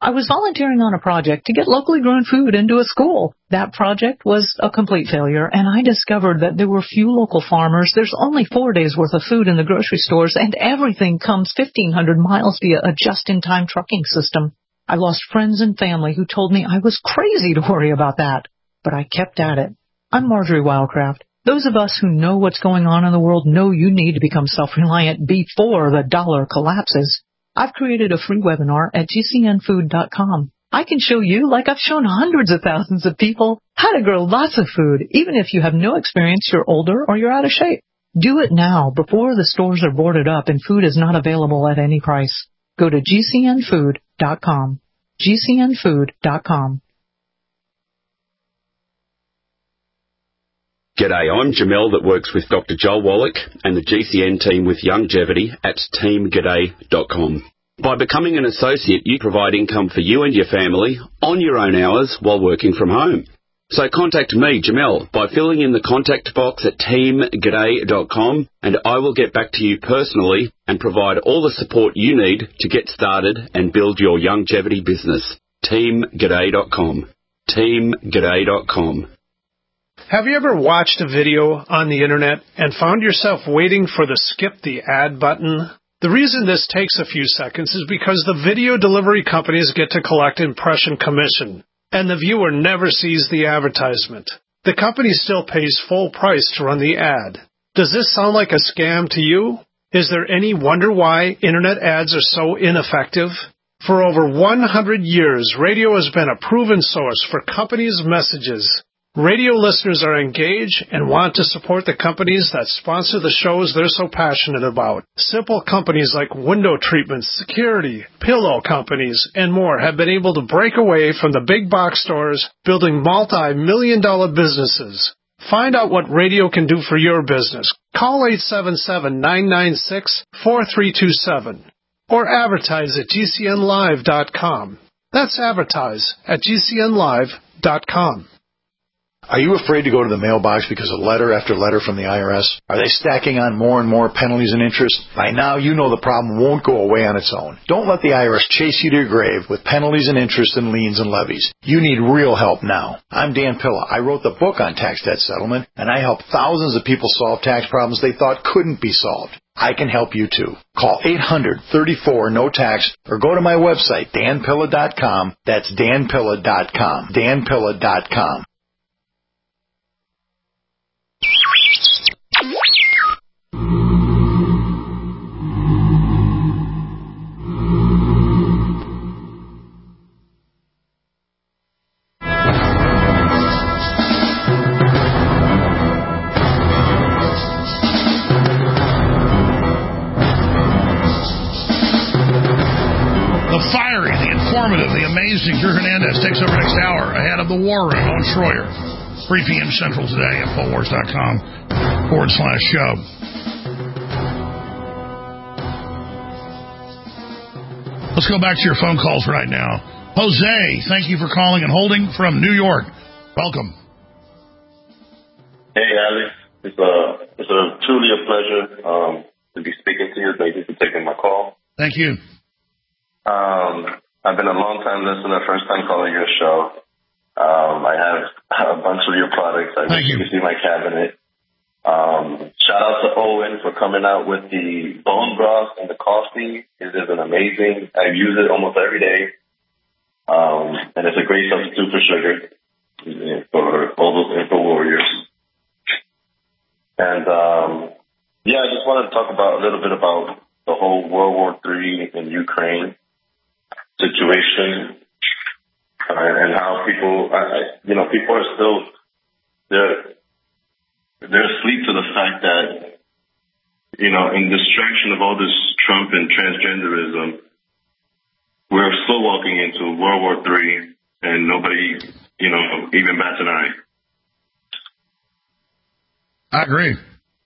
I was volunteering on a project to get locally grown food into a school. That project was a complete failure, and I discovered that there were few local farmers. There's only four days' worth of food in the grocery stores, and everything comes fifteen hundred miles via a just-in-time trucking system. I lost friends and family who told me I was crazy to worry about that, but I kept at it. I'm Marjorie Wildcraft. Those of us who know what's going on in the world know you need to become self-reliant before the dollar collapses. I've created a free webinar at G C N food dot com. I can show you, like I've shown hundreds of thousands of people, how to grow lots of food, even if you have no experience, you're older, or you're out of shape. Do it now before the stores are boarded up and food is not available at any price. Go to G C N food dot com. G C N food dot com. G'day, I'm Jamel that works with Doctor Joel Wallach and the G C N team with Longevity at team g'day dot com. By becoming an associate, you provide income for you and your family on your own hours while working from home. So contact me, Jamel, by filling in the contact box at team g'day dot com, and I will get back to you personally and provide all the support you need to get started and build your longevity business. team g'day dot com. team g'day dot com. Have you ever watched a video on the internet and found yourself waiting for the skip the ad button? The reason this takes a few seconds is because the video delivery companies get to collect impression commission, and the viewer never sees the advertisement. The company still pays full price to run the ad. Does this sound like a scam to you? Is there any wonder why internet ads are so ineffective? For over one hundred years, radio has been a proven source for companies' messages. Radio listeners are engaged and want to support the companies that sponsor the shows they're so passionate about. Simple companies like window treatments, security, pillow companies, and more have been able to break away from the big box stores, building multi-million dollar businesses. Find out what radio can do for your business. Call eight seven seven, nine nine six, four three two seven or advertise at G C N live dot com. That's advertise at G C N live dot com. Are you afraid to go to the mailbox because of letter after letter from the I R S? Are they stacking on more and more penalties and interest? By now, you know the problem won't go away on its own. Don't let the I R S chase you to your grave with penalties and interest and liens and levies. You need real help now. I'm Dan Pilla. I wrote the book on tax debt settlement, and I help thousands of people solve tax problems they thought couldn't be solved. I can help you too. Call eight hundred, thirty-four, no tax or go to my website, dan pilla dot com. That's dan pilla dot com. dan pilla dot com. The amazing Drew Hernandez takes over next hour ahead of the War Room on Schroyer. three p.m. Central today at Infowars dot com forward slash show. Let's go back to your phone calls right now. Jose, thank you for calling and holding from New York. Welcome. Hey, Alex. It's a, it's a truly a pleasure um, to be speaking to you. Thank you for taking my call. Thank you. Um... I've been a long-time listener, first-time calling your show. Um, I have a bunch of your products. I wish you could see my cabinet. Um, shout out to Owen for coming out with the bone broth and the coffee. It is an amazing. I use it almost every day. Um, and it's a great substitute for sugar for all those info warriors. And, um, yeah, I just wanted to talk about a little bit about the whole World War Three in Ukraine situation, uh, and how people, I, you know, people are still, they're, they're asleep to the fact that, you know, in distraction of all this Trump and transgenderism, we're still walking into World War Three, and nobody, you know, even bats an eye. I agree.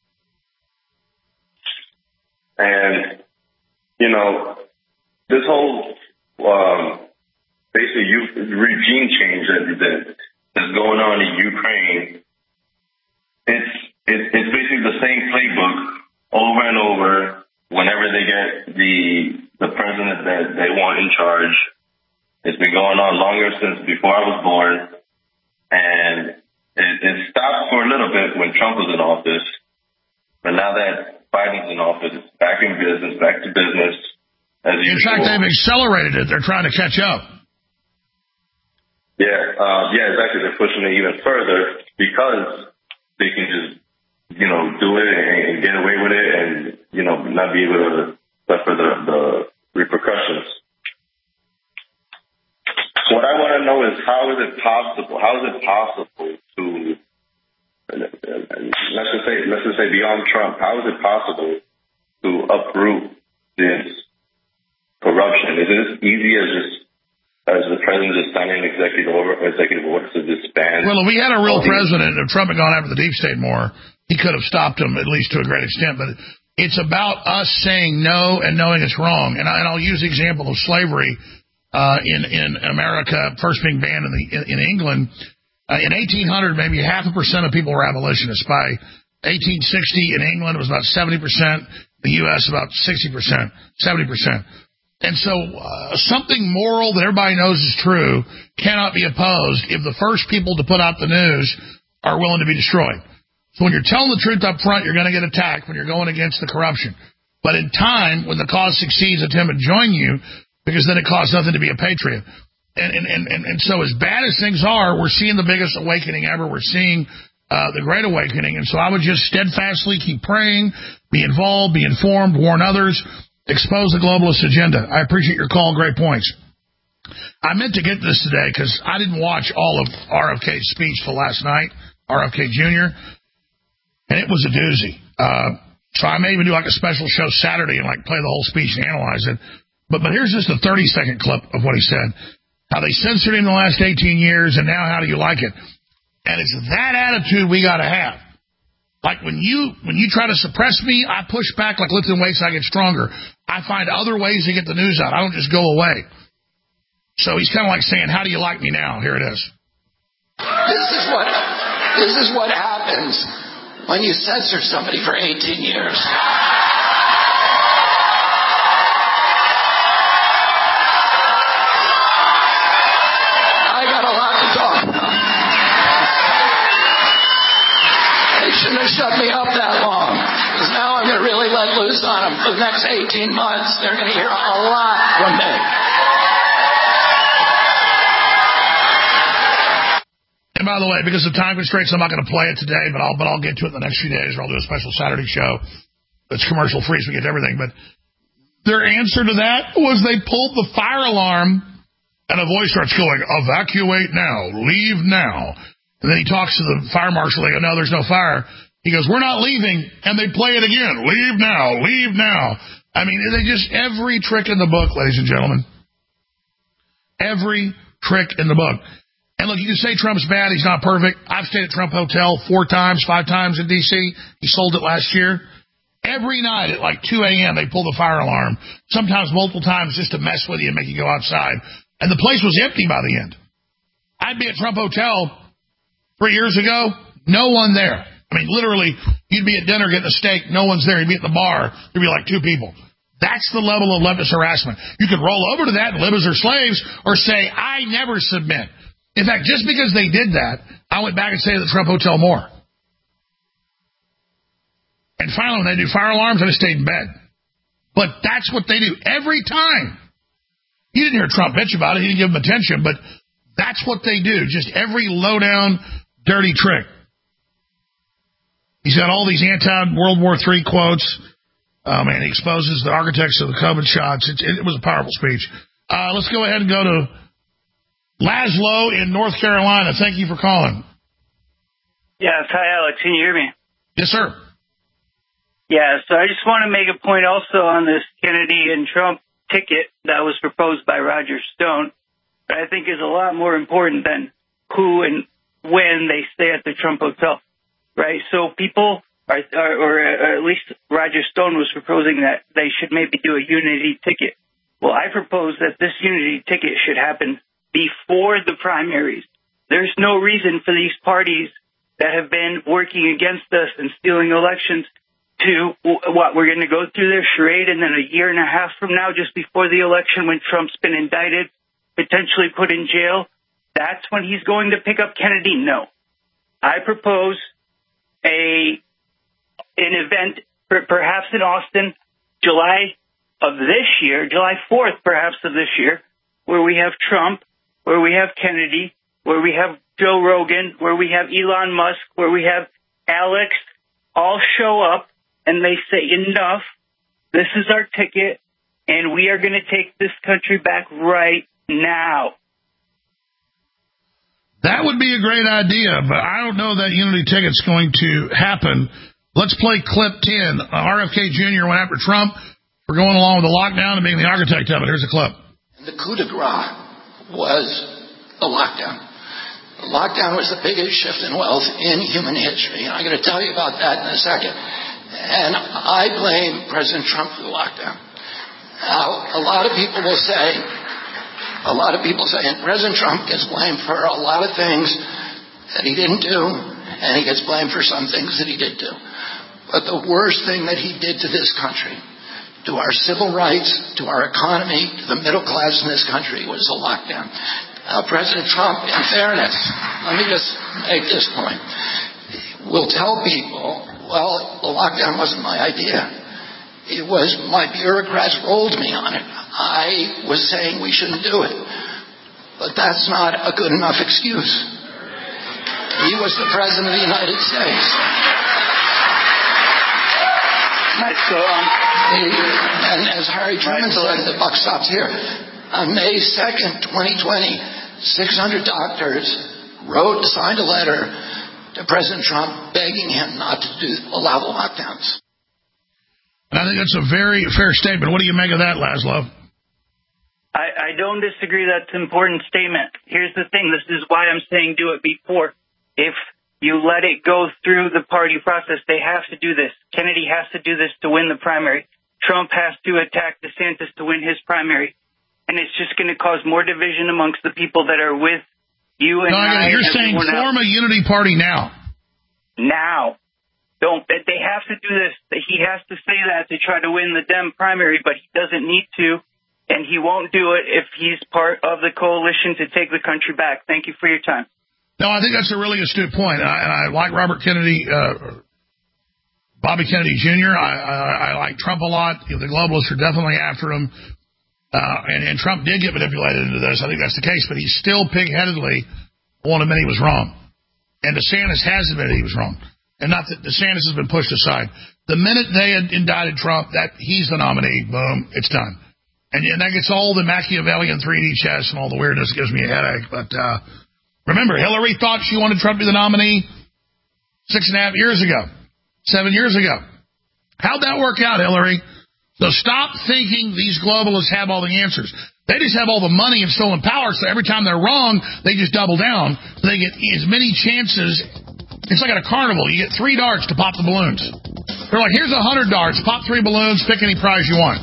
And, you know, this whole Um, basically, you, regime change that, that is going on in Ukraine, it's, it's it's basically the same playbook over and over. Whenever they get the the president that they want in charge, It's been going on longer since before I was born. And it, it stopped for a little bit when Trump was in office. But now that Biden's in office, it's back in business, back to business as usual. In fact, they've accelerated it. They're trying to catch up. Yeah, uh, yeah, exactly. They're pushing it even further because they can just, you know, do it and, and get away with it and, you know, not be able to suffer the, the repercussions. What I want to know is how is it possible, how is it possible to, let's just say, let's just say beyond Trump, how is it possible to uproot this corruption? Is it as easy as just as the president just signing an executive order, executive order to disband? Well, if we had a real president, if Trump had gone after the deep state more, he could have stopped him, at least to a great extent. But it's about us saying no and knowing it's wrong. And, I, and I'll use the example of slavery uh, in, in America, first being banned in, the, in, in England. Uh, in eighteen hundred, maybe half a percent of people were abolitionists. By eighteen sixty, in England, it was about seventy percent. The U S, about sixty percent, seventy percent. And so uh, something moral that everybody knows is true cannot be opposed if the first people to put out the news are willing to be destroyed. So when you're telling the truth up front, you're going to get attacked when you're going against the corruption. But in time, when the cause succeeds, attempt to join you, because then it costs nothing to be a patriot. And, and, and, and, and so as bad as things are, we're seeing the biggest awakening ever. We're seeing uh, the Great Awakening. And so I would just steadfastly keep praying, be involved, be informed, warn others. Expose the globalist agenda. I appreciate your call. Great points. I meant to get this today because I didn't watch all of R F K's speech till last night, R F K Junior, and it was a doozy. Uh, so I may even do like a special show Saturday and like play the whole speech and analyze it. But but here's just a thirty-second clip of what he said. How they censored him the last eighteen years, and now how do you like it? And it's that attitude we got to have. Like when you when you try to suppress me, I push back like lifting weights, I get stronger. I find other ways to get the news out. I don't just go away. So he's kind of like saying, how do you like me now? Here it is. This is what this is what happens when you censor somebody for eighteen years. I got a lot to talk about. They shouldn't have shut me up that long, because now I'm going to really let loose on them for the next eighteen months. They're going to hear a lot from me. And by the way, because of time constraints, I'm not going to play it today, but I'll but I'll get to it in the next few days, or I'll do a special Saturday show that's commercial free, so we get to everything. But their answer to that was they pulled the fire alarm, and a voice starts going, "Evacuate now, leave now." And then he talks to the fire marshal. They go, "No, there's no fire." He goes, "We're not leaving." And they play it again. "Leave now, leave now." I mean, they just, every trick in the book, ladies and gentlemen. Every trick in the book. And look, you can say Trump's bad. He's not perfect. I've stayed at Trump Hotel four times, five times in D C. He sold it last year. Every night at like two a.m. they pull the fire alarm, sometimes multiple times just to mess with you and make you go outside. And the place was empty by the end. I'd be at Trump Hotel three years ago, no one there. I mean, literally, you'd be at dinner getting a steak, no one's there. You'd be at the bar, there'd be like two people. That's the level of leftist harassment. You could roll over to that and live as their slaves, or say, I never submit. In fact, just because they did that, I went back and stayed at the Trump Hotel more. And finally, when they do fire alarms, I just stayed in bed. But that's what they do every time. You didn't hear Trump bitch about it. He didn't give them attention, but that's what they do. Just every low-down, dirty trick. He's got all these anti-World War Three quotes. Um, and he exposes the architects of the COVID shots. It, it was a powerful speech. Uh, let's go ahead and go to Laszlo in North Carolina. Thank you for calling. Yes. Hi, Alex. Can you hear me? Yes, sir. Yeah, so I just want to make a point also on this Kennedy and Trump ticket that was proposed by Roger Stone, that I think is a lot more important than who and when they stay at the Trump Hotel, right? So people, are, are, or at least Roger Stone was proposing that they should maybe do a unity ticket. Well, I propose that this unity ticket should happen before the primaries. There's no reason for these parties that have been working against us and stealing elections to, what, we're going to go through their charade, and then a year and a half from now, just before the election, when Trump's been indicted potentially put in jail, that's when he's going to pick up Kennedy? No. I propose a an event, perhaps in Austin, July of this year, July fourth perhaps of this year, where we have Trump, where we have Kennedy, where we have Joe Rogan, where we have Elon Musk, where we have Alex, all show up and they say, enough, this is our ticket, and we are going to take this country back right now. That would be a great idea, but I don't know that unity ticket's going to happen. Let's play clip ten. R F K Junior went after Trump for going along with the lockdown and being the architect of it. Here's a clip. The coup de grace was the lockdown. The lockdown was the biggest shift in wealth in human history. And I'm going to tell you about that in a second. And I blame President Trump for the lockdown. Now, a lot of people will say, a lot of people say, and President Trump gets blamed for a lot of things that he didn't do, and he gets blamed for some things that he did do. But the worst thing that he did to this country, to our civil rights, to our economy, to the middle class in this country, was the lockdown. Now, President Trump, in fairness, let me just make this point, will tell people, well, the lockdown wasn't my idea. It was my bureaucrats rolled me on it. I was saying we shouldn't do it. But that's not a good enough excuse. He was the President of the United States. Nice go on. And as Harry Truman said, the buck stops here. On May second, twenty twenty, six hundred doctors wrote, signed a letter to President Trump begging him not to do, allow the lockdowns. I think that's a very fair statement. What do you make of that, Laszlo? I, I don't disagree. That's an important statement. Here's the thing. This is why I'm saying do it before. If you let it go through the party process, they have to do this. Kennedy has to do this to win the primary. Trump has to attack DeSantis to win his primary. And it's just going to cause more division amongst the people that are with you and no, I. You're saying form else. a unity party now. Now. Don't. They have to do this. He has to say that to try to win the Dem primary, but he doesn't need to, and he won't do it if he's part of the coalition to take the country back. Thank you for your time. No, I think that's a really astute point, and I, and I like Robert Kennedy, uh, Bobby Kennedy Junior I, I, I like Trump a lot. You know, the globalists are definitely after him, uh, and, and Trump did get manipulated into this. I think that's the case, but he still pig-headedly won't admit he was wrong, and DeSantis has admitted he was wrong. And not that DeSantis has been pushed aside. The minute they had indicted Trump, that he's the nominee, boom, it's done. And, and that gets all the Machiavellian three D chess and all the weirdness. Gives me a headache. But uh, remember, Hillary thought she wanted Trump to be the nominee six and a half years ago, seven years ago. How'd that work out, Hillary? So stop thinking these globalists have all the answers. They just have all the money and stolen power, so every time they're wrong, they just double down. So they get as many chances. It's like at a carnival. You get three darts to pop the balloons. They're like, here's a hundred darts. Pop three balloons. Pick any prize you want.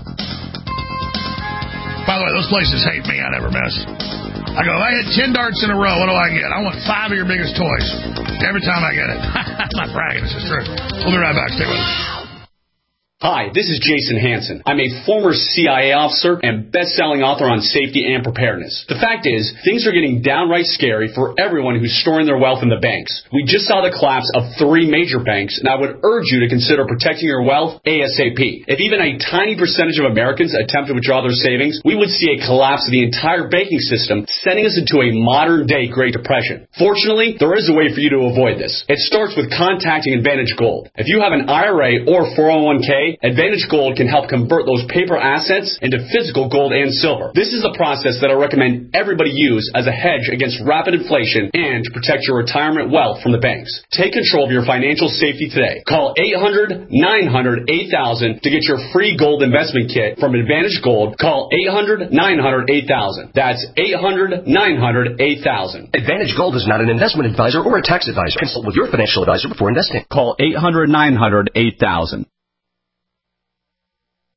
By the way, those places hate me. I never miss. I go, if I hit ten darts in a row, what do I get? I want five of your biggest toys. Every time I get it. I'm not bragging. This is true. We'll be right back. Stay with us. Hi, this is Jason Hansen. I'm a former C I A officer and best-selling author on safety and preparedness. The fact is, things are getting downright scary for everyone who's storing their wealth in the banks. We just saw the collapse of three major banks, and I would urge you to consider protecting your wealth ASAP. If even a tiny percentage of Americans attempt to withdraw their savings, we would see a collapse of the entire banking system, sending us into a modern-day Great Depression. Fortunately, there is a way for you to avoid this. It starts with contacting Advantage Gold. If you have an I R A or four oh one k, Advantage Gold can help convert those paper assets into physical gold and silver. This is the process that I recommend everybody use as a hedge against rapid inflation and to protect your retirement wealth from the banks. Take control of your financial safety today. Call eight hundred, nine hundred, eight thousand to get your free gold investment kit from Advantage Gold. Call eight hundred, nine hundred, eight thousand. That's eight hundred, nine hundred, eight thousand. Advantage Gold is not an investment advisor or a tax advisor. Consult with your financial advisor before investing. Call eight hundred, nine hundred, eight thousand.